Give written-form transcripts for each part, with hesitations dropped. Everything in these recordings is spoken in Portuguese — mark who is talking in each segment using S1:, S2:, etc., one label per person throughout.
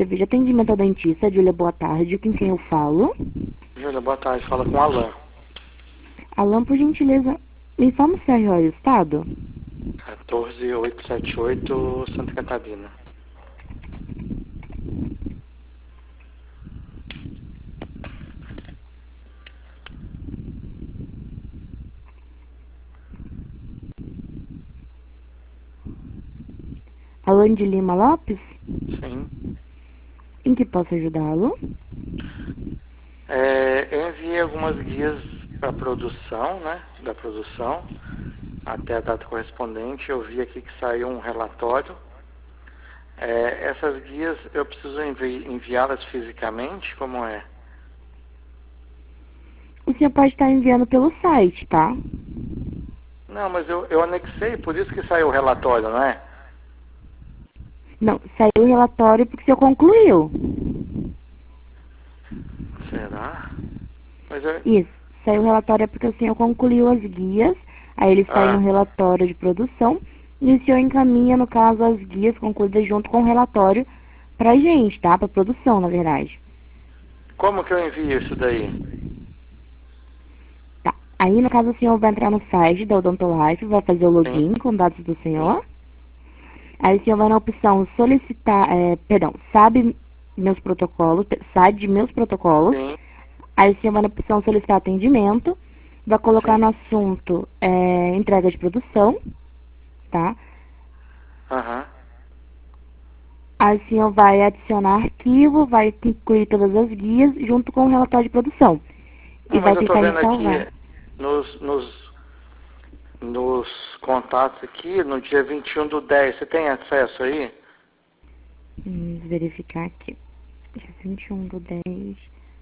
S1: Cerveja Atendimento ao Dentista, Júlia, boa tarde. Com quem eu falo?
S2: Júlia, boa tarde. Fala com o Alan.
S1: Alan, por gentileza, me informa o CRO e o estado?
S2: 14878, Santa Catarina.
S1: Alan de Lima Lopes?
S2: Sim.
S1: Em que posso ajudá-lo?
S2: Eu enviei algumas guias para produção, né? Da produção. Até a data correspondente, eu vi aqui que saiu um relatório. Essas guias, eu preciso enviá-las fisicamente? Como é?
S1: O senhor pode estar enviando pelo site, tá?
S2: Não, mas eu anexei, por isso que saiu o relatório, não é?
S1: Não, saiu o relatório porque o senhor concluiu.
S2: Será? Mas
S1: Isso, saiu o relatório porque o senhor concluiu as guias, aí ele sai no relatório de produção, e o senhor encaminha, no caso, as guias concluídas junto com o relatório pra gente, tá? Pra produção, na verdade.
S2: como que eu envio isso daí?
S1: Tá. Aí, no caso, o senhor vai entrar no site da Odontolife, vai fazer o
S2: Sim,
S1: login com dados do
S2: sim,
S1: senhor. Aí o senhor vai na opção solicitar, sabe meus protocolos, SAD meus protocolos.
S2: sim,
S1: Aí o senhor vai na opção solicitar atendimento, vai colocar
S2: sim.
S1: no assunto entrega de produção, tá?
S2: Aham.
S1: Aí o senhor vai adicionar arquivo, vai incluir todas as guias junto com o relatório de produção. E
S2: Não,
S1: vai
S2: mas eu tô
S1: clicar em
S2: vendo aqui
S1: salvar.
S2: nos contatos aqui, no dia 21/10, você tem acesso aí?
S1: Vamos verificar aqui. Dia 21/10.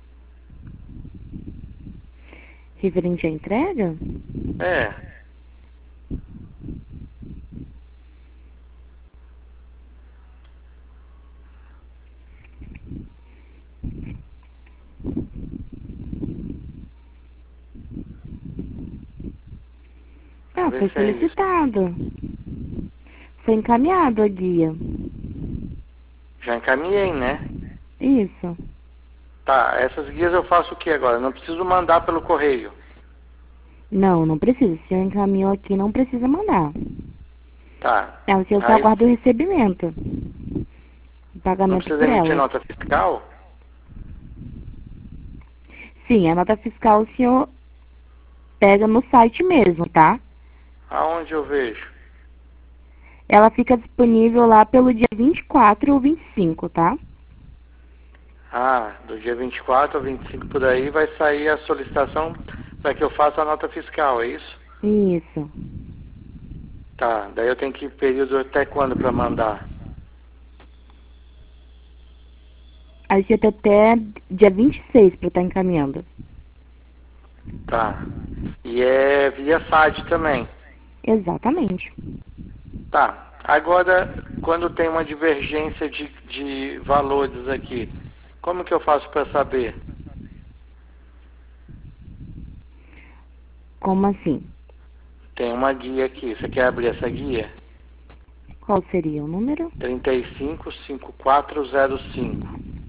S1: Referente à entrega?
S2: É.
S1: Ah,
S2: Vamos ver
S1: foi
S2: se é isso.
S1: solicitado. Foi encaminhado a guia.
S2: Já encaminhei, né?
S1: Isso.
S2: Tá, essas guias eu faço o que agora? Não preciso mandar pelo correio.
S1: Não, não precisa. Se o senhor encaminhou aqui, não precisa mandar.
S2: Tá.
S1: O senhor só
S2: Aí
S1: aguarda o recebimento. O
S2: não
S1: pagamento
S2: precisa
S1: por
S2: emitir
S1: elas.
S2: nota fiscal?
S1: Sim, a nota fiscal o senhor pega no site mesmo, tá?
S2: Aonde eu vejo?
S1: Ela fica disponível lá pelo dia 24 ou 25, tá?
S2: Ah, do dia 24 ao 25 por aí vai sair a solicitação para que eu faça a nota fiscal, é isso?
S1: Isso.
S2: Tá, daí eu tenho que ir período até quando para mandar?
S1: Aí você tem até dia 26 para estar encaminhando.
S2: Tá. E é via SAD também.
S1: Exatamente.
S2: Tá. Agora, quando tem uma divergência de valores aqui, como que eu faço para saber?
S1: Como assim?
S2: Tem uma guia aqui. Você quer abrir essa guia?
S1: Qual seria o número?
S2: 355405.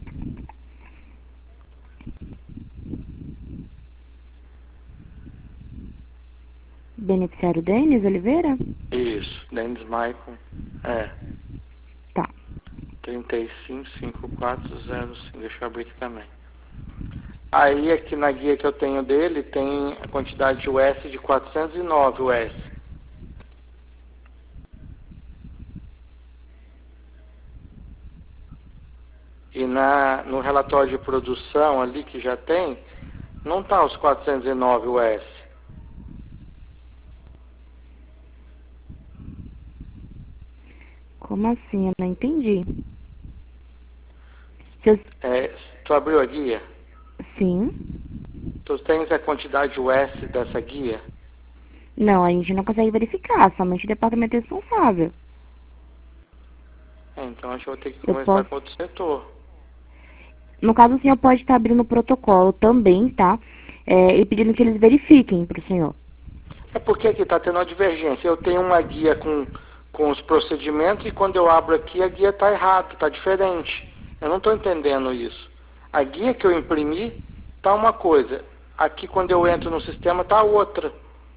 S1: Beneficiário Denis Oliveira?
S2: Isso, Denis Maicon. É.
S1: Tá.
S2: 355405. Deixa eu abrir aqui também. Aí aqui na guia que eu tenho dele tem a quantidade de US de 409 US. E no relatório de produção ali que já tem, não tá os 409 US.
S1: Como assim? Eu não entendi. Se eu...
S2: Tu abriu a guia?
S1: Sim.
S2: Tu tens a quantidade US dessa guia?
S1: Não, a gente não consegue verificar, somente o departamento responsável.
S2: Então acho que eu vou ter que
S1: Eu
S2: conversar
S1: posso...
S2: com outro setor.
S1: No caso, o senhor pode estar abrindo o protocolo também, tá? E pedindo que eles verifiquem para o senhor.
S2: É porque aqui está tendo uma divergência. Eu tenho uma guia com os procedimentos e quando eu abro aqui a guia está errada, está diferente. Eu não estou entendendo isso. A guia que eu imprimi está uma coisa. Aqui, quando eu entro no sistema, está outra.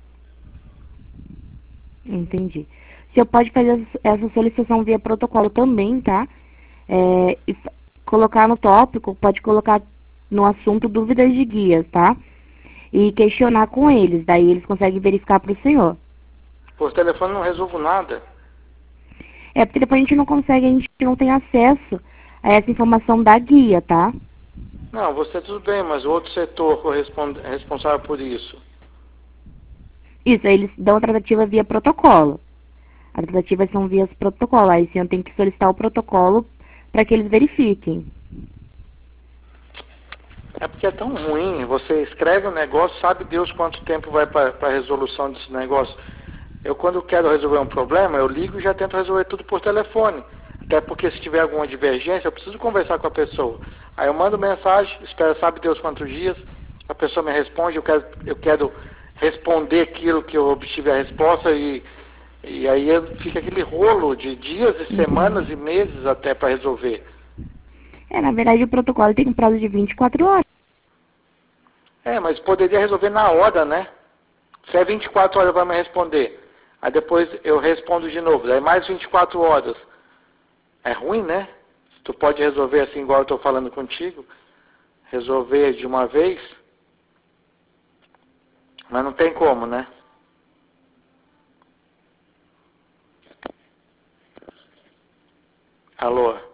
S1: Entendi. O senhor pode fazer essa solicitação via protocolo também, tá? E colocar no tópico, pode colocar no assunto dúvidas de guias, tá? E questionar com eles, daí eles conseguem verificar para o senhor.
S2: Por telefone não resolvo nada.
S1: Porque depois a gente não consegue, a gente não tem acesso a essa informação da guia, tá?
S2: Não, você tudo bem, mas o outro setor responsável por isso.
S1: Isso, aí eles dão a tratativa via protocolo. As tratativas são via protocolo, aí o senhor tem que solicitar o protocolo para que eles verifiquem.
S2: É porque é tão ruim. Você escreve um negócio, sabe Deus quanto tempo vai para a resolução desse negócio. Eu, quando quero resolver um problema, eu ligo e já tento resolver tudo por telefone. Até porque se tiver alguma divergência, eu preciso conversar com a pessoa. Aí eu mando mensagem, espero sabe Deus quantos dias, a pessoa me responde, eu quero responder aquilo que eu obtive a resposta e aí fica aquele rolo de dias e semanas e meses até para resolver.
S1: Na verdade o protocolo tem um prazo de 24 horas.
S2: Mas poderia resolver na hora, né? Se é 24 horas vai me responder. Aí depois eu respondo de novo. Daí mais 24 horas. É ruim, né? Tu pode resolver assim igual eu estou falando contigo. Resolver de uma vez. Mas não tem como, né? Alô?